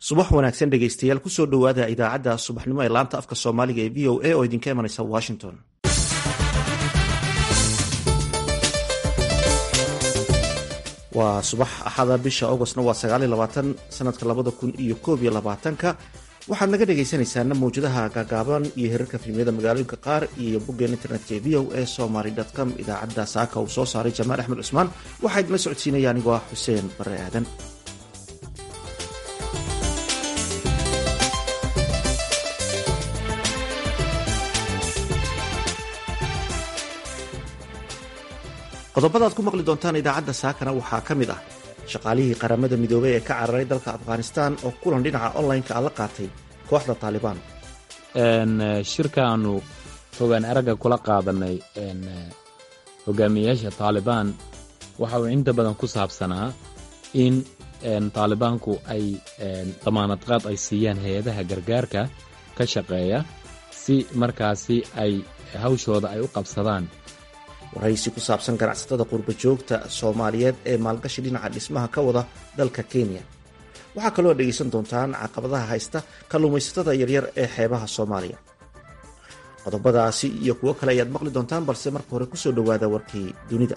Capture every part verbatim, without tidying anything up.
subax wanaagsan dhegaystayaal kusoo dhowaada idaacadda subaxnimo ee laanta afka soomaaliga ee v o a oo idinka imanaysa washington. waa subax axada bisha augostna waa sagaal iyo labaatan sanadka labada kun iyo koob iyo labaatanka. waxaad naga dhegaysanaysaana mawjadaha gaagaaban iyo hirarka filimyada magaalooyinka qaar iyo boggeen internetka ee v o a somaly com. idaacadda saaka uu soo saaray jamaal axmed cusmaan, waxaa idinla socodsiinaya anigoo ah xuseen bare aadan. qodobada aad ku maqli doontaan idaacadda saakana waxaa ka mid ah shaqaalihii qaramada midoobay ee ka cararay dalka afghanistan oo kulan dhinaca online-ka a la qaatay kooxda taalibaan. shirkaanu fogaan aragga kula qaadanay hogaamiyayaasha taalibaan waxa uu inta badan ku saabsanaa in taalibaanku ay damaanad qaad ay siiyaan hay-adaha gargaarka ka shaqeeya si markaasi ay hawshooda ay u qabsadaan. waraysi ku saabsan ganacsatada qurba joogta soomaaliyeed ee maalgashi dhinaca dhismaha ka wada dalka kenya. waxaa kaloo dhegaysan doontaan caqabadaha haysta kalluumaysatada yaryar ee xeebaha soomaaliya. qodobadaasi iyo kuwo kale ayaad maqli doontaan, balse marka hore kusoo dhowaada warkii dunida.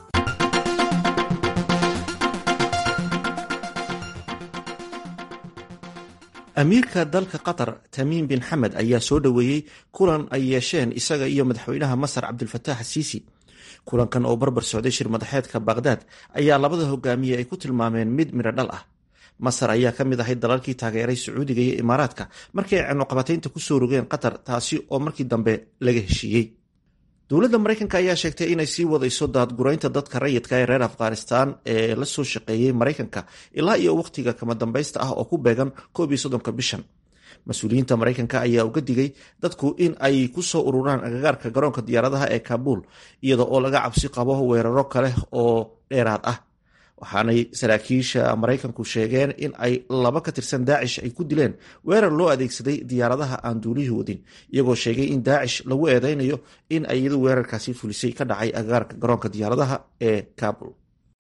amiirka dalka qatar tamiim bin xamed ayaa soo dhoweeyey kulan ay yeesheen isaga iyo madaxweynaha masar cabdulfataax asiisi. kulankan oo barbar socday shir madaxeedka baqhdaad ayaa labada hogaamiye ay ku tilmaameen mid midho dhal ah. masar ayaa ka mid ahayd dalalkii taageeray sacuudiga iyo imaaraadka markii ay cunaqabataynta ku soo rogeen qatar, taasi oo markii dambe laga heshiiyey. dowladda maraykanka ayaa sheegtay inay sii wadayso daadguraynta dadka rayidka ee reer afghanistan ee la soo shaqeeyey maraykanka ilaa iyo wakhtiga kama dambaysta ah oo ku beegan koob iyo soddonka bishan. mas-uuliyiinta maraykanka ayaa uga digay dadku in ay ku soo ururaan agagaarka garoonka diyaaradaha ee kaabul iyada oo laga cabsi qabo weeraro kale oo dheeraad ah. waxaanay saraakiisha maraykanku sheegeen in ay laba ka tirsan daacish ay ku dileen weerar loo adeegsaday diyaaradaha aan duulihii wadin, iyagoo sheegay in daacish lagu eedeynayo in ay iyadu weerarkaasi fulisay ka dhacay agagaarka garoonka diyaaradaha ee kaabul.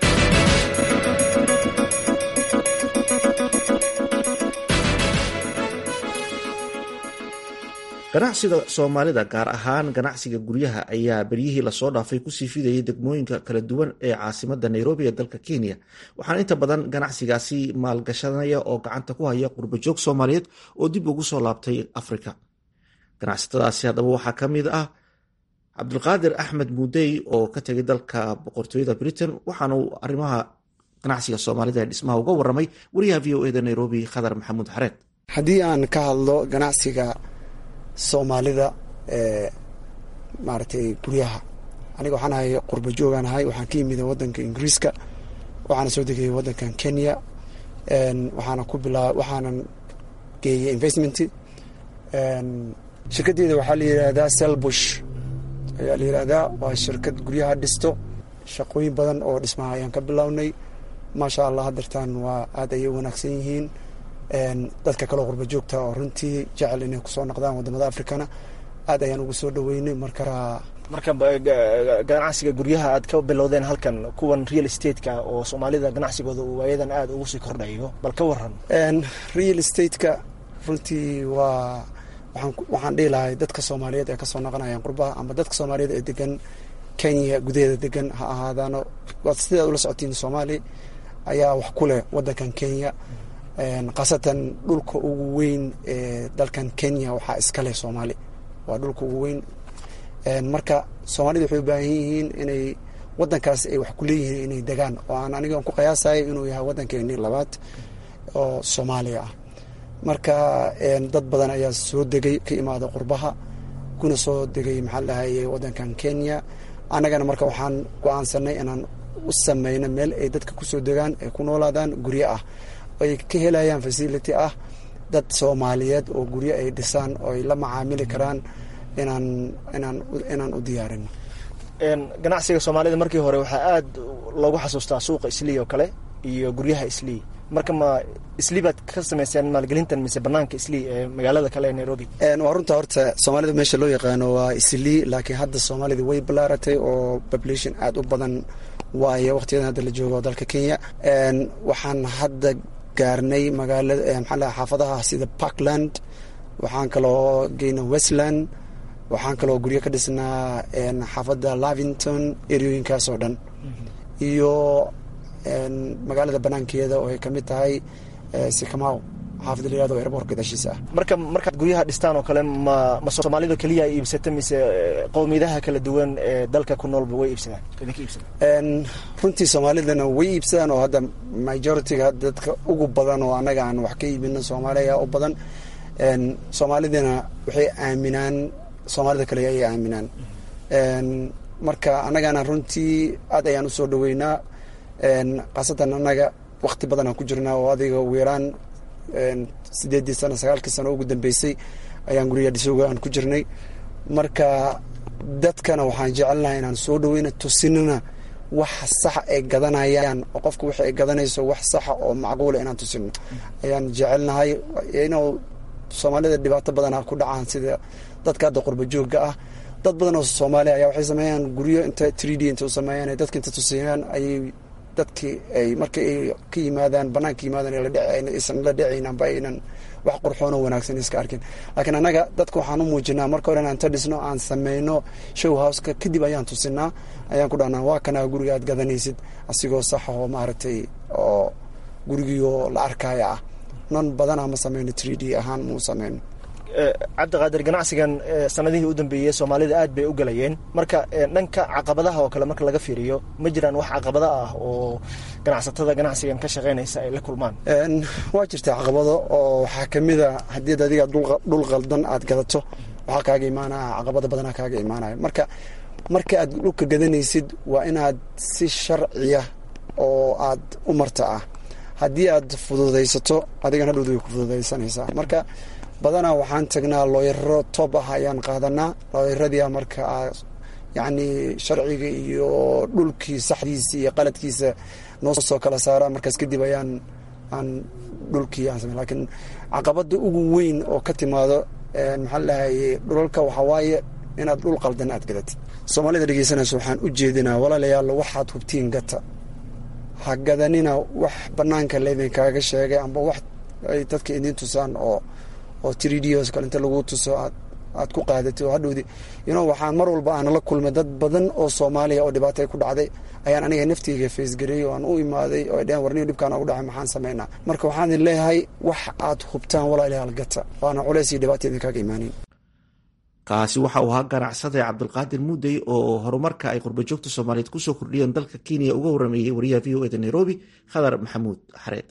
ganacsiga soomaalida, gaar ahaan ganacsiga guryaha, ayaa beryihii lasoo dhaafay kusii fidayay degmooyinka kala duwan ee caasimada nairobi ee dalka kenya. waxaana inta badan ganacsigaasi maalgashanaya oo gacanta ku haya qurbajoog soomaaliyeed oo dib ugu soo laabtay afrika. ganacsatadaasi haddaba waxaa ka mid ah cabdulqaadir axmed muudey oo ka tegay dalka boqortooyada britain, waxaana uu arrimaha ganacsiga soomaalida ee dhismaha uga waramay wariyaha v o eda nairobi khadar maxamuud xareed. haddii aan ka hadlo ganacsiga soomaalida ee maaragtay guryaha, aniga waxaan ahay qurba joogaan ahay. waxaan ka yimid wadanka ingiriiska, waxaana soo degay wadankan kenya. waxaana ku bilaa waxaanan geeyay investment. shirkadeeda waxaa la yidhaahdaa selbush ayaa la yidhaahdaa. waa shirkad guryaha dhisto. shaqooyin badan oo dhismaha ayaan ka bilownay. maasha allah, hadeertaan waa aad ayay wanaagsan yihiin. dadka kaleo qurba joogta oo runtii jecel inay kusoo noqdaan wadamada afrikana aad ayaan ugu soo dhaweynay. marka marka ganacsiga guryaha aad ka bilowdeen halkan, kuwan real estate-ka oo soomaalida ganacsigooda uu ayadan aad ugu sii kordhayo, bal ka waran. real estate-ka runtii waa waxaan waxaan dhihi lahay dadka soomaaliyeed ee kasoo noqonayaan qurbaha, ama dadka soomaaliyeed ee degan kenya gudaheeda degan ha ahaadaano. waad sidaad ula socotiin, soomaali ayaa wax ku leh wadankan kenya. khaasatan dhulka ugu weyn ee dalkan kenya waxaa iskaleh soomaali, waa dhulka ugu weyn. marka soomaalida waxay u baahan yihiin inay wadankaas ay wax ku leeyihiin inay degaan, oo aan aniga ku qiyaasayo inuu yahay wadankeeni labaad oo soomaaliya ah. marka dad badan ayaa soo degay ka imaada qurbaha, kuna soo degay maxaa lahaye wadankan kenya. annagana marka waxaan go-aansanay inaan u sameyno meel ay dadka kusoo degaan, ay ku noolaadaan guryo ah, ay ka helayaan facility ah dad soomaaliyeed oo guryo ay dhisaan oo ay la macaamili karaan inaan inaan inaan u diyaarino. ganacsiga soomaalida markii hore waxaa aad loogu xasuustaa suuqa islii oo kale iyo guryaha islii. marka ma islii baad ka samayseen maalgelintan mise banaanka islii ee magaalada kale ee nairobi? waa runta, horta soomaalida meesha loo yaqaano waa islii, laakiin hadda soomaalida way balaaratay oo population aad u badan waayo waqtiyadan hadda la joogo dalka kenya. waxaan hadda gaarnay magaalada maxaa lahaa xaafadaha sida Parkland, waxaan kaloo geynay Westland, waxaan kaloo guryo ka dhisnaa xaafadda Lavington, ereyooyinkaas oo dhan iyo magaalada banaankeeda oo ay kamid tahay Sycamore xaafadda la yiraahdo airport gadashiisa ah. marka markaad guryaha dhistaan oo kale ma ma Soomaalida kaliya ay iibsatay mise qowmiyadaha kala duwan ee dalka ku noolba way iibsadaan idinka iibsadaan een runtii Soomaalidana way iibsadaan oo hadda majority-ga dadka ugu badan oo anaga aan wax ka iibino Soomaaliya oo badan een Soomaalidana waxay aaminaan Soomaalida kale ay aaminaan een marka anagana runtii aad ayaan u soo dhaweynaa een qaasatan anaga waqti badan aan ku jirnaa oo adiga weeraan sideedii sano sagaalkii sano ugu dambeysay ayaan guriga dhisowga aan ku jirnay marka dadkana waxaan jecelnahay inaan soo dhaweyno tusinana wax sax ay gadanayaan oo qofku waxa ay gadanayso wax sax oo macquul ah inaan tusino ayaan jecelnahay inuu Soomaalida dhibaato badan ku dhacaan sida dadka hadda qurba joogga ah dad badan oo Soomaali ah waxay sameeyaan guriyo inta three D inta u sameeyaan dadka inta tusiyaan ay dadkii ay markay ay ka yimaadaan banaanka yimaadaan la dhacay isan la dhacaynaan baynan wax qurxoon oo wanaagsan iska arkin laakiin anaga dadku waxaan u muujinaa marka hore aan tadisno aan sameeyno show house-ka kadib ayaan tusinaa ayaan ku dhahnaa waa kana guriga aad gadanaysid asigoo sax oo maaragtay oo gurigiyo la arkaya ah non badan ama sameeyno three D ahaan muu sameeyno cabdiqaadir ganacsigan sanadihii u dambeeyay Soomaalida aad bay u galayeen marka dhanka caqabadaha oo kale marka laga fiiriyo ma jiraan wax caqabado ah oo ganacsatada ganacsigan ka shaqeynaysa ay la kulmaan een waa jirta caqabado oo waxa kamid ah hadii adiga dhul qaldan aad gadato waxa kaaga imaanaa caqabado badan kaaga imaanaya marka marka aad dhulka gadanaysid waa inaad si sharciya oo aad u marta ah hadii aad fududeysato adigana dhowdu ku fududeysanaysaa marka badana waxaan tagnaa looyaro top ah ayaan qaadanaa looyaradii marka yani sharciga iyo dhulkii saxdiisa iyo qaladkiisa noo soo kala saara markaas kadib ayaan aan dhulkii aan sameeyay laakiin caqabada ugu weyn oo ka timaado een maxaa la yahay dhulka waxa waaye inaad dhul qaldan aad gadatid Soomaalida dhageysanayso waxaan u jeedinaa walaalayaal waxaad hubtiin gata ha gadanina wax banaanka leedin kaaga sheegay amba wax ay dadka idin tusaan oo oo three D kale inta lagu tuso aad aad ku qaadato hadhowdi ino waxaan mar walba aan la kulmay dad badan oo Soomaaliya oo dhibaato ku dhacday ayaan aniga naftiga face gareey oo aan u imaaday oo dhan warniyo dhibkaan ugu dhacay maxaan sameeynaa marka waxaan leeyahay wax aad hubtaan walaalayaal gata waana culays iyo dhibaato idin kaaga iimaanin kaasi waxa uu ahaa ganacsade Cabdulqaadir Muudey oo horumarka ay qurba joogta Soomaaliyeed ku soo kordhiyeen dalka Kenya uga waramayay wariyaha V O A Nairobi Khadar Maxamuud Xareed.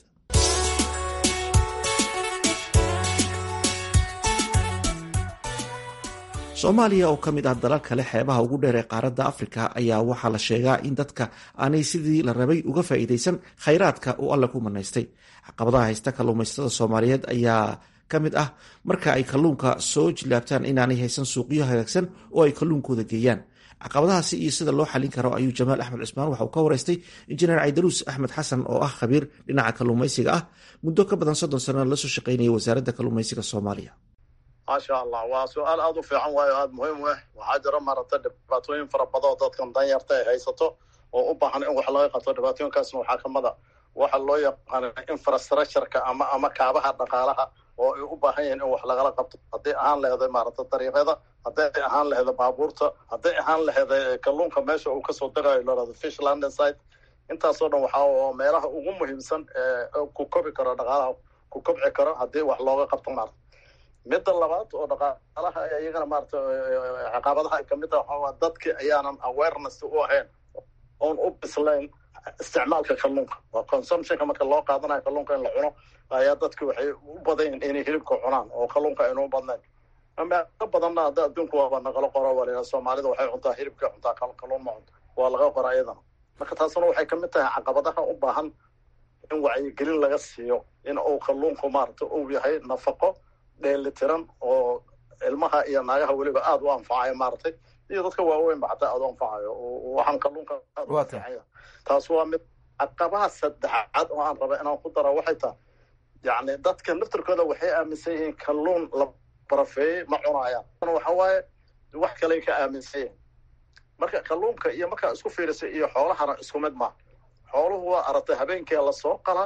Soomaaliya oo kamid ah dalalka leh xeebaha ugu dheer ee qaaradda Afrika ayaa waxaa la sheegaa in dadka aanay sidii la rabay uga faa'iideysan khayraadka uu Alle ku manaystay. Caqabadaha haysta kalluumaysatada Soomaaliyeed ayaa kamid ah marka ay kalluunka soo jilaabtaan inaanay haysan suuqyo hagaagsan oo ay kalluunkooda geeyaan. Caqabadahaasi iyo sida loo xalin karo ayuu Jamaal Axmed Cusmaan waxa uu ka waraystay injineer Caydaruus Axmed Xasan oo ah khabiir dhinaca kalluumaysiga ah muddo ka badan soddon sano la soo shaqeynayay wasaaradda kalluumaysiga Soomaaliya. maasha allah waa su-aal aada u fiican waayo aada muhiim u ah waxaa jira maaragtay dhibaatooyin fara badan oo dadkan danyarta ay haysato oo u baahan in wax laga qabto dhibaatooyinkaasna waxaa kamid a waxa loo yaqaana infrastructureka ama ama kaabaha dhaqaalaha oo ay u baahan yihiin in wax lagala qabto hadday ahaan laheeday maaragtay dariiqyada hadday ahaan laheeday baabuurta hadday ahaan laheeday kalluunka meesha uu kasoo dagayo lorada fish landing site intaasoo dhan waxaa oo meelaha ugu muhiimsan ee ku kobi karo dhaqaalaha ku kobci karo haddii wax looga qabto maarata midda labaad oo dhaqaalaha iyagana maarata caqabadaha ay kamid tahay waxaa dadki ayaanan awareness u ahayn oon u bislayn isticmaalka kalluunka waa consumptionka marka loo qaadanayo kalluunka in la cuno ayaa dadki waxay u badan inay hilibka cunaan oo kalluunka aynu u badnayn meelo badanna hadda adduunku waaba nagala qoro waliya Soomaalida waxay cuntaa hilibka cuntaa kalluun ma cunto waa laga qora iyadana marka taasuna waxay kamid tahay caqabadaha u baahan in wacyigelin laga siiyo in uu kalluunku maarata uu yahay nafaqo dheelitiran oo ilmaha iyo naagaha weliba aada u anfacayo maaragtay iyo dadka waaweyn ba xataa aada u anfacayo waxaan kalluunka aada u anfacaya taas waa mid caqabaha saddexaad oo aan raba inaan ku daro waxay tahay yacni dadka naftirkooda waxay aaminsan yihiin kalluun la barafeeyey ma cunayaan waxa waaye wax kaley ka aaminsan yihiin marka kalluunka iyo markaa isku fiirisay iyo xoolahana isku mid maaha xooluhu waa aragtay habeenkii lasoo qalaa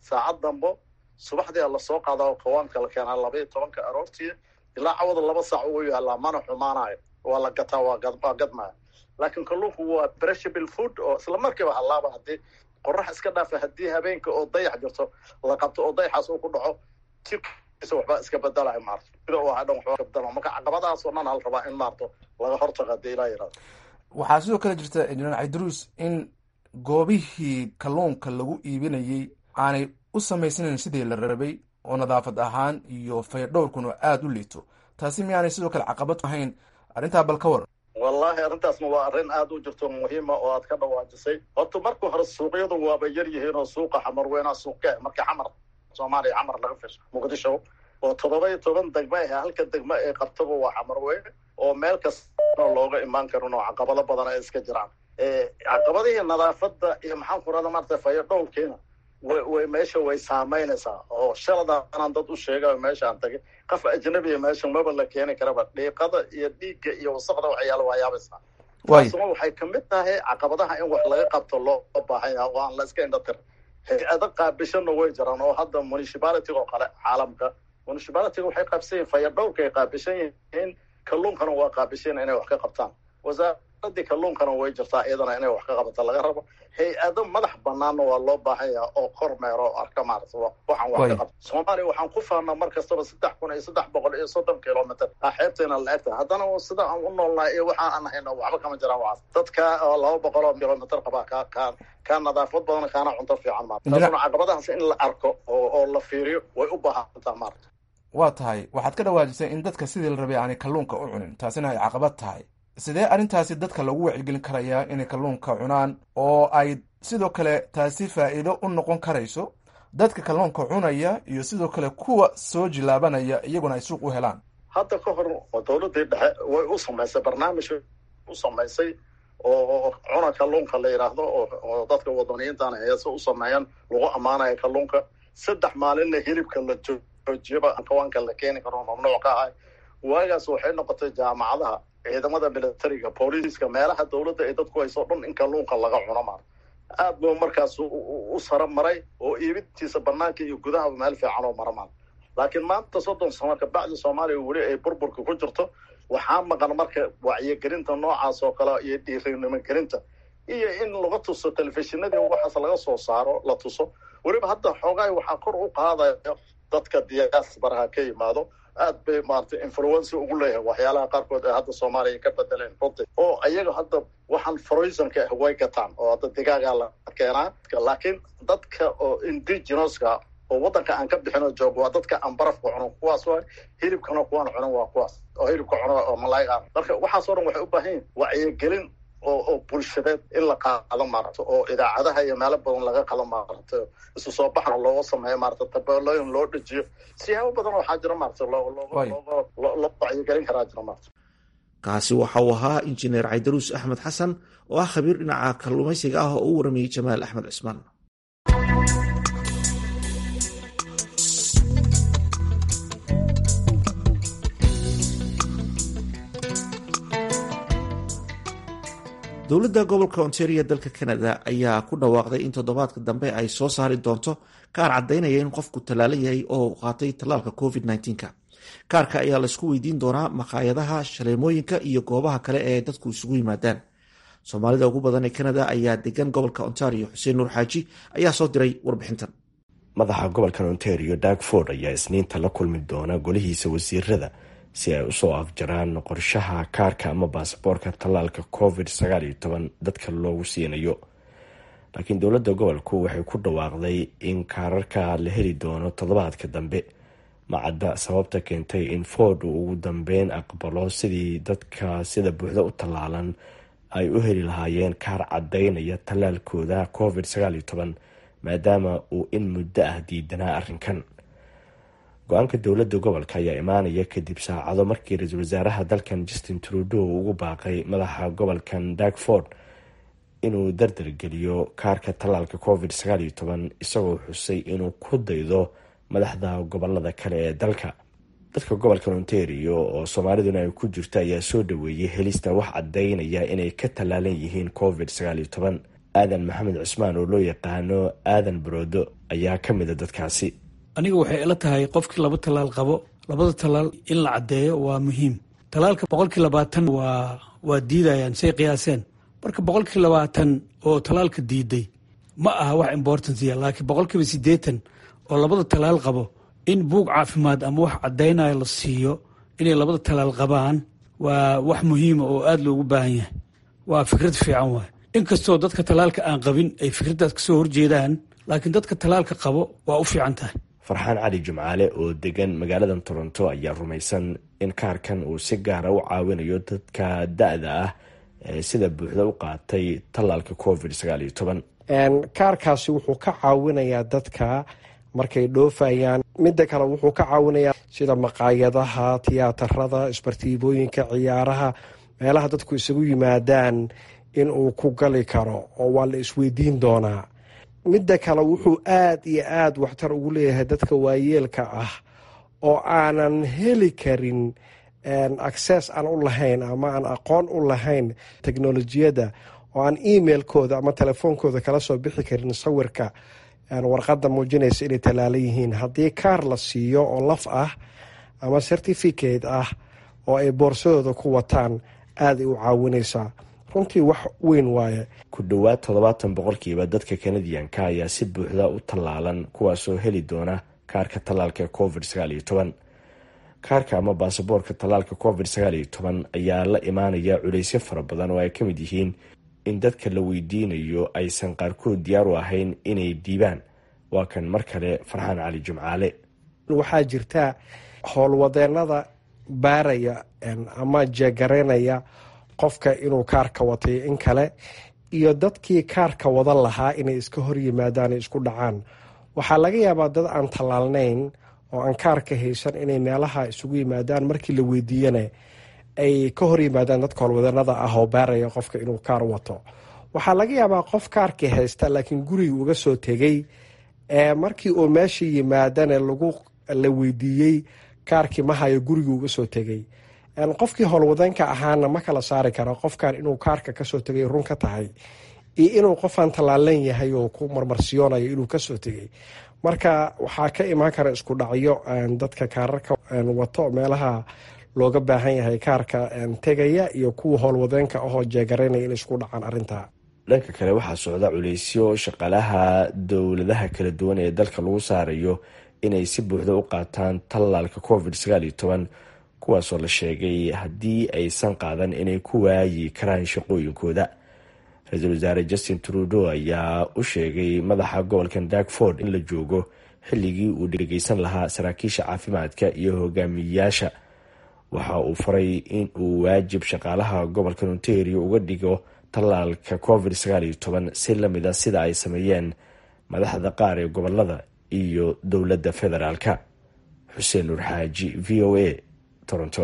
saacad dambo subaxdii lasoo qaadaa oo kawaanka la keenaa labaiyo tobanka aroortii ilaa cawada laba saac ugu yaalaa mana xumaanayo waa la gataa waa gadmaya laakiin kalluunku waa perishable food oo isla markiiba hallaaba haddii qorax iska dhaafa haddii habeenka oo dayax jirto la qabto oo dayaxaas uu ku dhaco jirkiisa waxbaa iska bedelayo maarto sida uu ahaa dhan waxbaa ka bedela marka caqabadahaasoo dhan hal rabaa in maarto laga hortago haddii ilaa yidhahdo waxaa sidoo kale jirta injineer Caydruus in goobihii kalluunka lagu iibinayay aanay u samaysanayn sidii la rabay oo nadaafad ahaan iyo fayadhowrkuna aada u liito taasi miyaanay sidoo kale caqabad ahayn arrintaa bal ka waran wallahi arrintaasna waa arrin aada u jirto muhiima oo aad ka dhawaajisay horta marka hore suuqyadu waaba yar yihiin oo suuqa xamar weynaa suuqe marka xamar soomaaliya xamar laga fisho muqdisho oo toddoba iyo toban degmo ah halka degmo ee qabtaba waa xamar weyne oo meel kasta looga imaan karin oo caqabado badan ay iska jiraan caqabadihii nadaafadda iyo maxaan ku rahda maarata fayadhowrkiina way way meesha way saamaynaysaa oo shaladaanan dad u sheegayo meeshaan tagay qof ajnabiya meesha maba la keeni karaba dhiiqada iyo dhiigga iyo wasaqda waxyaalo waa yaabaysaa taasuma waxay kamid tahay caqabadaha in wax laga qabto loo baahan yaha oo aan la iska indhatir hay-ado qaabishana way jiraan oo hadda municipality oo kale caalamka municipality waxay qaabsan yihiin fayadhowrka ay qaabishan yihiin kalluunkana waa qaabishan inay wax ka qabtaan wasaaradii kalluunkana way jirtaa iyadana inay wax ka qabata laga rabo hay-ado madax banaanna waa loo baahan yaha oo kormeero oo arka maarata waxaan wax ka qabta soomaaliya waxaan ku faanaa mar kastaba saddex kun iyo saddex boqol iyo soddon kilomitr a xeebteena la egtahay haddana sida aan u noolnahay iyo waxa aan hayno waxba kama jiraan waxaas dadka oo laba boqol oo kilomitr qabaa ka ka ka nadaafad badan kaana cunto fiican maarata taasuna caqabadahaas in la arko oo oo la fiiriyo way u baahantaa maarata waa tahay waxaad ka dhawaajisay in dadka sidii la rabay aanay kalluunka u cunin taasina ay caqabad tahay sidee arrintaasi dadka lagu wacyigelin karayaa inay kalluunka cunaan oo ay sidoo kale taasi faa'iido u noqon karayso dadka kalluunka cunaya iyo sidoo kale kuwa soo jilaabanaya iyaguna ay suuq u helaan hadda ka hor dowladii dhexe way u samaysay barnaamij u samaysay oo cuna kalluunka la yidhaahdo oo dadka wadaniyiintaana heese u sameeyaan lagu ammaanayo kalluunka saddex maalinna hilibka la joojiyaba kawaanka la keeni karo mamnuuc ka ahay waagaas waxay noqotay jaamacadaha ciidamada militariga booliiska meelaha dowladda ay dadku hayso dhan in kalluunka laga cuno maar aad buu markaas u sara maray oo iibintiisa banaanka iyo gudaha meel fiican oo mara maar laakiin maanta soddon sano ka bacdi Soomaaliya weli ay burburka ku jirto waxaa maqan marka wacyigelinta noocaas oo kale iyo dhiirigelin gelinta iyo in laga tuso telefishinada waxaas laga soo saaro la tuso weliba hadda xoogaay waxaa kor u qaadaya dadka diaspora ka yimaado aad bay maartay influence ugu leeyahay waxyaalaha qaarkood ee hadda Soomaaliya ka bedeleen runtii oo ayaga hadda waxaan frozenka way gataan oo hadda digaaga la keenaa laakiin dadka oo indigenouska oo wadanka aan ka bixino joog waa dadka aan barafka cuno kuwaas waa hilibkana kuwaan cuno waa kuwaas oo hilibka cuno oo malaayga marka waxaas oo dhan waxay u baahan yihiin wacyigelin oo oo bulshadeed in la qaado maarto oo idaacadaha iyo meelo badan laga qalo maarto isu soo baxna loo sameeyo maarto tabeelooyin loo dhajiyo siyaabo badan waxaa jira maarto loo loo loo wacyigelin karaa jira maarto kaasi waxa uu ahaa injineer Caydruus Axmed Xasan oo ah khabiir dhinaca kalluumaysiga ah oo u warramiyay Jamaal Axmed Cismaan. dowladda gobolka Ontario dalka Canada ayaa ku dhawaaqday in toddobaadka dambe ay soo saari doonto kaar caddaynaya in qofku tallaalan yahay oo qaatay tallaalka covid nineteen-ka. kaarka ayaa la isku weydiin doonaa maqaayadaha, shaleemooyinka iyo goobaha kale ee dadku isugu yimaadaan. Soomaalida ugu badan ee Canada ayaa degan gobolka Ontario. Xuseen Nuur Xaaji ayaa soo diray warbixintan. madaxa gobolka Ontario Doug Ford ayaa isniinta la kulmi doona golihiisa wasiirada si ay usoo afjaraan qorshaha kaarka ama baasaboorka tallaalka covid sagaal iyo toban dadka loogu siinayo. laakiin dowladda gobolku waxay ku dhawaaqday in kaararka la heli doono toddobaadka dambe. macadda sababta keentay in Ford uu ugu dambeyn aqbalo sidii dadka sida buuxda u tallaalan ay u heli lahaayeen kaar caddaynaya tallaalkooda covid sagaal iyo toban maadaama uu in muddo ah diidanaa arrinkan. go-aanka dowladda gobolka ayaa imaanaya kadib saacado markii ra-iisul wasaaraha dalkan Justin Trudeau ugu baaqay madaxa gobolkan Doug Ford inuu dardargeliyo kaarka tallaalka covid sagaal iyo toban isagoo xusay inuu ku daydo madaxda gobolada kale ee dalka. dadka gobolka Ontario oo Soomaaliduna ay ku jirto ayaa soo dhaweeyay helista wax caddaynaya inay ka tallaalan yihiin covid sagaal iyo toban. aadan maxamed cusmaan oo loo yaqaano aadan baroodo ayaa ka mid a dadkaasi. aniga waxay ila tahay qofkii laba talaal qabo labada talaal in la caddeeyo waa muhiim. talaalka boqolkii labaatan waa waa diidayaan say qiyaaseen, marka boqolkii labaatan oo talaalka diiday ma aha wax importancia, laakiin boqolkiiba siddeetan oo labada talaal qabo in buug caafimaad ama wax caddaynaya la siiyo inay labada talaal qabaan waa wax muhiima oo aada loogu baahan yahay. waa fikrad fiican waay, inkastoo dadka talaalka aan qabin ay fikraddaas kasoo horjeedaan, laakiin dadka talaalka qabo waa u fiican tahay. farxaan cali jimcaale oo degan magaalada toronto ayaa rumaysan in kaarkan uu si gaara u caawinayo dadka da-da ah ee sida buuxda u qaatay tallaalka covid sagaal iyo toban. kaarkaasi wuxuu ka caawinayaa dadka markay dhoofayaan. midda kale wuxuu ka caawinayaa sida maqaayadaha, tiyaatarada, isbartiibooyinka, ciyaaraha, meelaha dadku isugu yimaadaan in uu ku gali karo oo waa la isweydiin doonaa. midda kale wuxuu aada iyo aada waxtar ugu leeyahay dadka waayeelka ah oo aanan heli karin access aan u lahayn ama aan aqoon u lahayn teknolojiyadda, oo aan emailkooda ama telefoonkooda kala soo bixi karin sawirka warqadda muujinaysa inay tallaalan yihiin. haddii kaar la siiyo oo laf ah ama certificate ah oo ay boorsadooda ku wataan aaday u caawinaysaa. runtii wax weyn waaye. ku dhowaad toddobaatan boqolkiiba dadka kanadiyanka ayaa si buuxda u tallaalan, kuwaasoo heli doona kaarka tallaalka covid sagaal iyo toban. kaarka ama baasaboorka tallaalka covid sagaal iyo toban ayaa la imaanaya culaysyo fara badan oo ay ka mid yihiin in dadka la weydiinayo aysan qaarkood diyaar u ahayn inay dhiibaan. waa kan mar kale farxaan cali jimcaale. waxaa jirta howlwadeenada baaraya ama jeegaraynaya qofka inuu kaarka watay in kale, iyo dadkii kaarka wadan lahaa inay iska hor yimaadaan isku dhacaan. waxaa laga yaabaa dad aan tallaalnayn oo aan kaarka haysan inay meelaha isugu yimaadaan, markii la weydiiyana ay ka hor yimaadaan dadka howlwadanada ah oo baaraya qofka inuu kaar wato. waxaa laga yaabaa qof kaarkii haysta laakiin guriga uga soo tegay, markii uu meesha yimaadana lagu la weydiiyey kaarkii ma hayo, guriga uga soo tegay. qofkii howlwadanka ahaana ma kala saari kara qofkan inuu kaarka kasoo tegay run ka tahay iyo inuu qofaan tallaalan yahay oo ku marmarsiyoonayo inuu kasoo tegay. marka waxaa ka imaan kara isku dhacyo dadka kaararka wato meelaha looga baahan yahay kaarka tegaya iyo kuwa howlwadeenka ahoo jeegaraynaya in isku dhacaan arrintaa. dhanka kale waxaa socda culaysyo shaqaalaha dowladaha kala duwan ee dalka lagu saarayo inay si buuxda u qaataan tallaalka covid sagaal iyo toban, kuwaasoo la sheegay haddii aysan qaadan inay ku waayi karaan shaqooyinkooda. ra-iisul wasaare justin trudeau ayaa u sheegay madaxa gobolkan darkford in la joogo xilligii uu dhegeysan lahaa saraakiisha caafimaadka iyo hogaamiyayaasha. waxa uu faray in uu waajib shaqaalaha gobolkan ontario uga dhigo tallaalka covid sagaal iyo toban si lamida sida ay sameeyeen madaxda qaar ee gobolada iyo dowladda federaalka. xuseen nuur xaaji, v o a, toronto.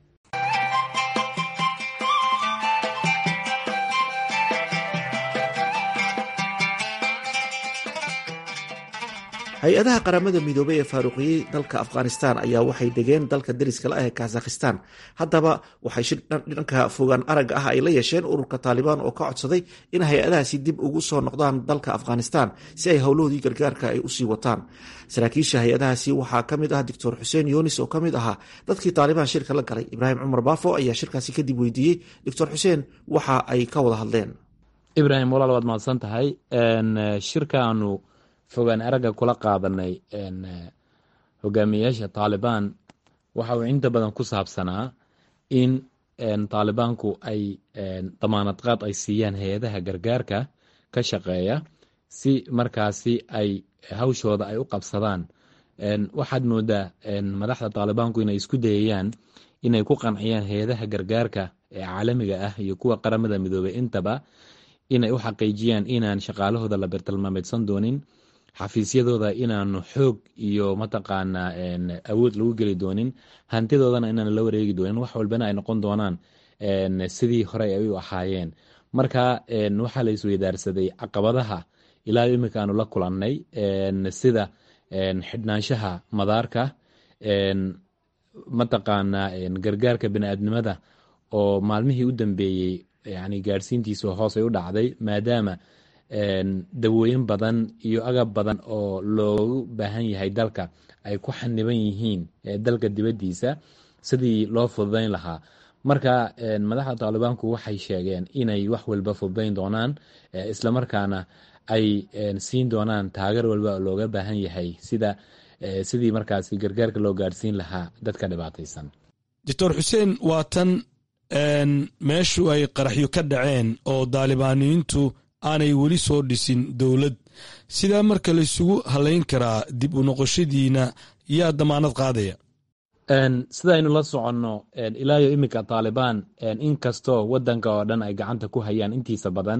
hay-adaha qaramada midoobay ee faaruqiyey dalka afghanistan ayaa waxay degeen dalka dariska la ah ee kazakhistan. haddaba waxay shir dhanka fogaan aragga ah ay la yeesheen ururka taalibaan oo ka codsaday in hay-adahaasi dib ugu soo noqdaan dalka afghanistan si ay howlahoodii gargaarka ay usii wataan. saraakiisha hay-adahaasi waxaa ka mid ah doctor xuseen yunis oo ka mid ahaa dadkii taalibaan shirka la galay. ibraahim cumar baafo ayaa shirkaasi kadib weydiiyey doctor xuseen waxa ay ka wada hadleen. ibraahim walaal waad mahadsan tahay. shirkaanu fogaan aragga kula qaadanay hogaamiyayaasha taalibaan waxa uu inta badan ku saabsanaa in taalibaanku ay damaanad qaad ay siiyaan hay-adaha gargaarka ka shaqeeya si markaasi ay hawshooda ay u qabsadaan. waxaad moodaa madaxda taalibaanku inay isku dayayaan inay ku qanciyaan hay-adaha gargaarka ee caalamiga ah iyo kuwa qaramada midoobay intaba inay u xaqiijiyaan inaan shaqaalahooda la bartilmaameedsan doonin, xafiisyadooda inaanu xoog iyo mataqaanaa awood lagu geli doonin, hantidoodana inaan la wareegi doonin, wax walbana ay noqon doonaan sidii hore ay u ahaayeen. marka waxaa la isweydaarsaday caqabadaha ilaa imika aanu la kulannay, sida xidhnaanshaha madaarka, mataqaanaa gargaarka bini-aadnimada oo maalmihii u dambeeyey yani gaadhsiintiisa hoos ay u dhacday maadaama dawooyin badan iyo agab badan oo loogu baahan yahay dalka ay ku xaniban yihiin dalka dibaddiisa sidii loo fududayn lahaa. marka madaxda taalibaanku waxay sheegeen inay wax walba fududayn doonaan islamarkaana ay siin doonaan taageer walba looga baahan yahay sida sidii markaasi gargaarka loo gaadhsiin lahaa dadka dhibaataysan. doctor xuseen waa tan meeshu ay qaraxyo ka dhaceen oo daalibaaniyiintu aanay weli soo dhisin dowlad, sidaa marka laysugu halayn karaa dib u noqoshadiina yaa damaanad qaadaya? sidaynu la soconno ilaayo iminka taalibaan inkastoo wadanka oo dhan ay gacanta ku hayaan intiisa badan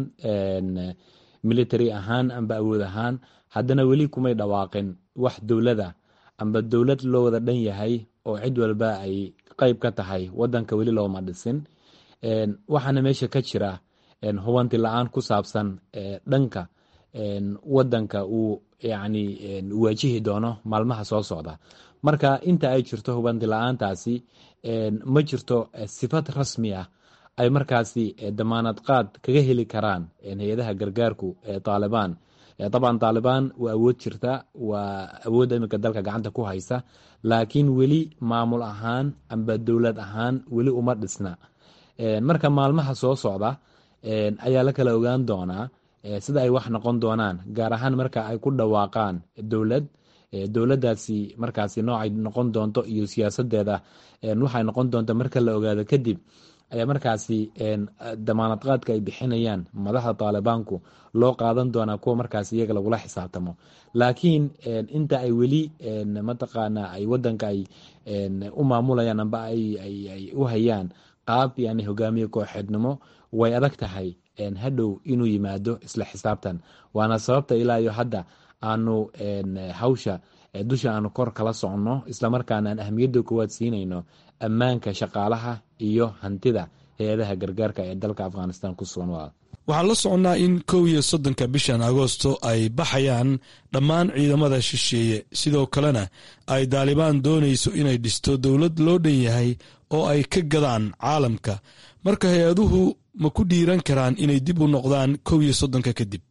military ahaan amba awood ahaan, haddana weli kumay dhawaaqin wax dowlada amba dowlad loo wada dhan yahay oo cid walba ay qayb ka tahay. wadanka weli looma dhisin. waxaana meesha ka jira hubanti la-aan ku saabsan dhanka wadanka uu yani waajihi doono maalmaha soo socda. marka inta ay jirto hubanti la-aantaasi ma jirto sifad rasmi ah ay markaasi damaanad qaad kaga heli karaan hay-adaha gargaarku ee taalibaan. dabcan taalibaan waa awood jirta, waa awoodda iminka dalka gacanta ku haysa, laakiin weli maamul ahaan amba dowlad ahaan weli uma dhisna. marka maalmaha soo socda ayaa la kala ogaan doonaa sida ay wax noqon doonaan, gaar ahaan marka ay ku dhawaaqaan dowlad. dowladdaasi markaasi noocay noqon doonto iyo siyaasadeeda waxay noqon doonta marka la ogaado kadib ayaa markaasi damaanad qaadka ay bixinayaan madaxda taalibaanku loo qaadan doonaa kuwa markaasi iyaga lagula xisaabtamo. laakiin inta ay weli mataqaana ay wadanka ay u maamulayaan amba ay u hayaan qaab yani hogaamiye kooxeednimo, way adag tahay hadhow inuu yimaado isla xisaabtan. waana sababta ilaa iyo hadda aanu hawsha dusha aanu kor kala soconno, islamarkaana aan ahmiyadda koowaad siinayno ammaanka shaqaalaha iyo hantida hay-adaha gargaarka ee dalka afghanistan ku sugan. waxaan la soconnaa in kow iyo soddonka bishan agoosto ay baxayaan dhammaan ciidamada shisheeye, sidoo kalena ay daalibaan doonayso inay dhisto dowlad loo dhan yahay oo ay ka gadaan caalamka. marka hay-aduhu ma ku dhiiran karaan inay dib u noqdaan kow iyo soddonka kadib?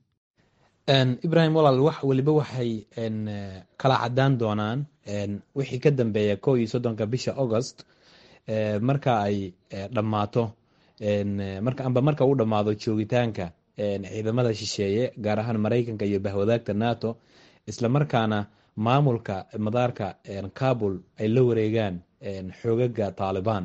ibrahim walaal, wax waliba waxay kala cadaan doonaan wixii ka dambeeya kow iyo soddonka bisha agost marka ay dhammaato marka amba marka uu dhammaado joogitaanka ciidamada shisheeye, gaar ahaan maraykanka iyo bahwadaagta nato, islamarkaana maamulka madaarka kabul ay la wareegaan xoogaga taalibaan.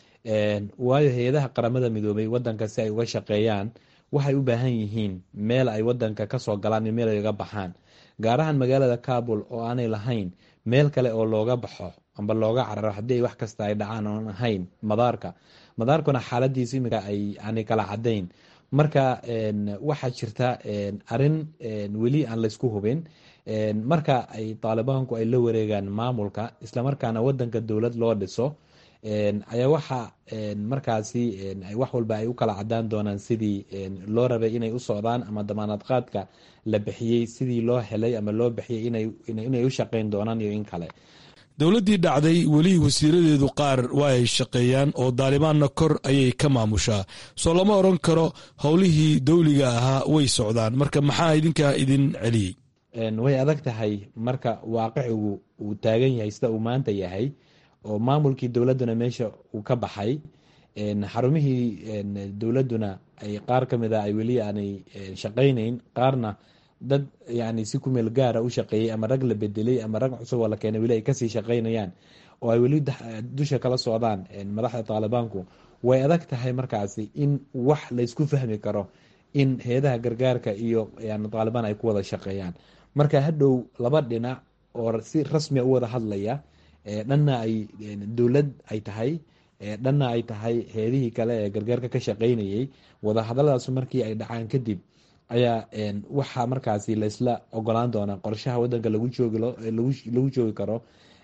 waayo hay-adaha qaramada midoobay wadanka si ay uga shaqeeyaan waxay u baahan yihiin meel ay wadanka kasoo galaan iyo meel ay uga baxaan, gaar ahaan magaalada kabul oo aanay lahayn meel kale oo looga baxo amba looga cararo haddii ay wax kasta ay dhacaan oon ahayn madaarka. madaarkuna xaaladiisa iminka ay yani kala cadayn. marka waxaa jirta arin weli aan laysku hubin. marka ay taalibaanku ay la wareegaan maamulka islamarkaana wadanka dowlad loo dhiso ayaa waxa markaasi wax walba ay u kala cadaan doonaan sidii loo rabay inay u socdaan, ama damaanad qaadka la bixiyey sidii loo helay ama loo bixiyey inay u shaqayn doonaan iyo in kale. dowladdii dhacday weli wasiiradeedu qaar waa ay shaqeeyaan oo daalibaanna kor ayay ka maamushaa, soo lama odhan karo howlihii dowliga ahaa way socdaan. marka maxaa idinkaa idin celiyey? way adag tahay marka waaqicigu uu taagan yahay sida uu maanta yahay oo maamulkii dowladduna meesha uu ka baxay, xarumihii dowladduna ay qaar ka mid a ay weli aanay shaqaynayn, qaarna dad yani si ku meel gaara u shaqeeyey ama rag la bedelay ama rag cusub oo la keenay weli ay kasii shaqaynayaan oo ay weli dusha kala socdaan madaxda taalibaanku. way adag tahay markaasi in wax laysku fahmi karo in hay-adaha gargaarka iyo taalibaan ay ku wada shaqeeyaan. marka hadhow laba dhinac oo si rasmia u wada hadlaya, dhanna ay dowlad ay tahay, dhanna ay tahay hay-adihii kale ee gargaarka ka shaqaynayay. wada hadaladaas markii ay dhacaan kadib ayaa waxaa markaasi laysla ogolaan doonaa qorshaha wadanka lagu joogi lagu joogi karo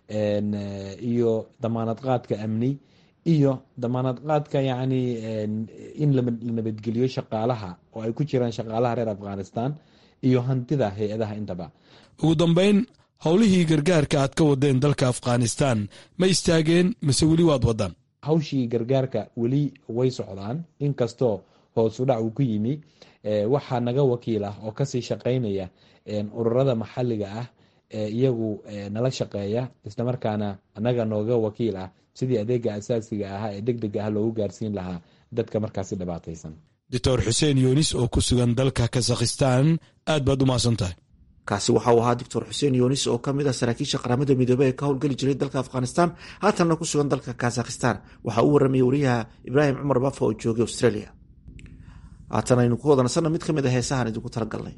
iyo damaanad qaadka amni iyo damaanad qaadka yani in la nabadgeliyo shaqaalaha oo ay ku jiraan shaqaalaha reer afghanistan iyo hantida hay-adaha intaba. ugu dambeyn, howlihii gargaarka aad ka wadeen dalka afghanistan ma istaageen mise weli waad wadaan? hawshii gargaarka weli way socdaan, inkastoo hoos u dhac uu ku yimi waxaa naga wakiil ah oo kasii shaqaynaya ururada maxalliga ah ee iyagu nala shaqeeya islamarkaana anaga nooga wakiil ah sidii adeega asaasiga ahaa ee degdega ah loogu gaarsiin lahaa dadka markaasi dhibaataysan. doctor xuseen yunis oo ku sugan dalka kazakhistan aad baad u mahadsan tahay. kaasi waxa uu ahaa doctor xuseen yunis oo ka mid ah saraakiisha qaramada midoobey ee ka howlgeli jiray dalka afghanistan haatanna ku sugan dalka kazakhistan. waxaa uu warramayay wariyaha ibraahim cumar bafa oo joogay australia. haatan aynu ku wadanasanna mid ka mid a heesahan idinku talagalnay.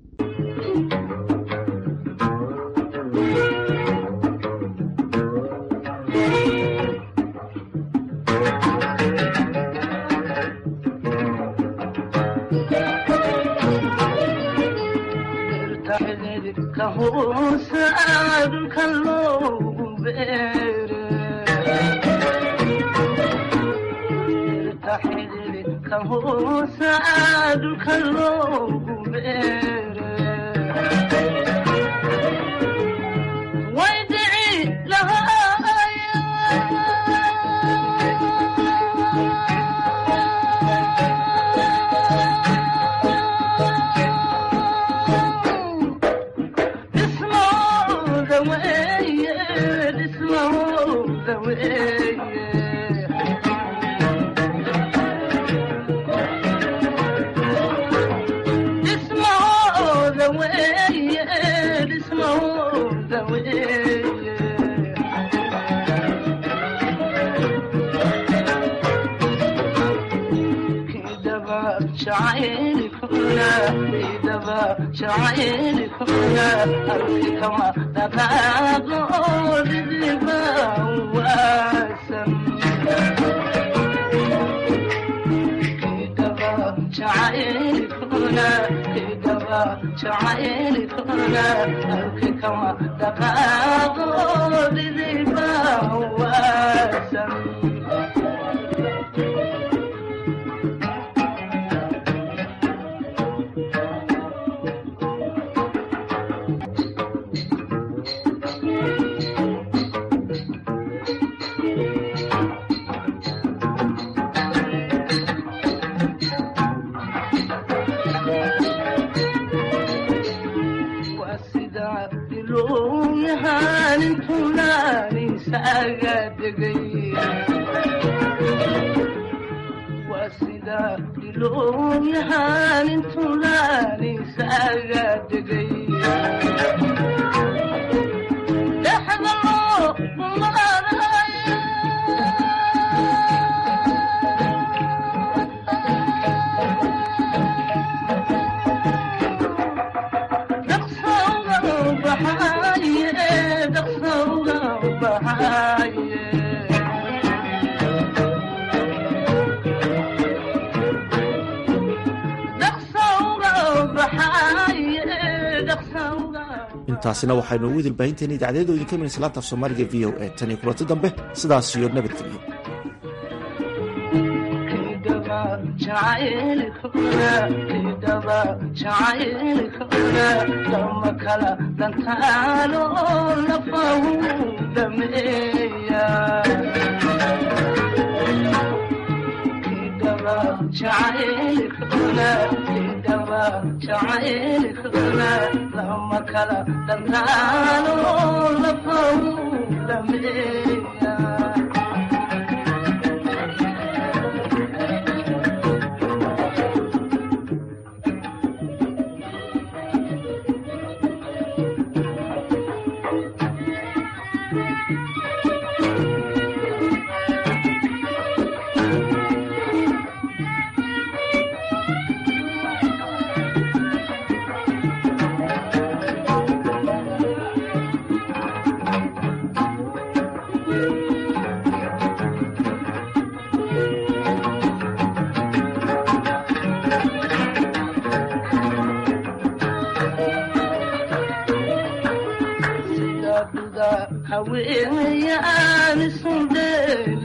intaasina waxaynu ugu dilbaahinteena idaacaddeeda idinka iman islaanta af soomaaliga v o a tan iyo kulanti dambe sidaas iyo nabadgelyo.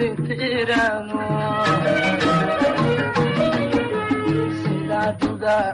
Sida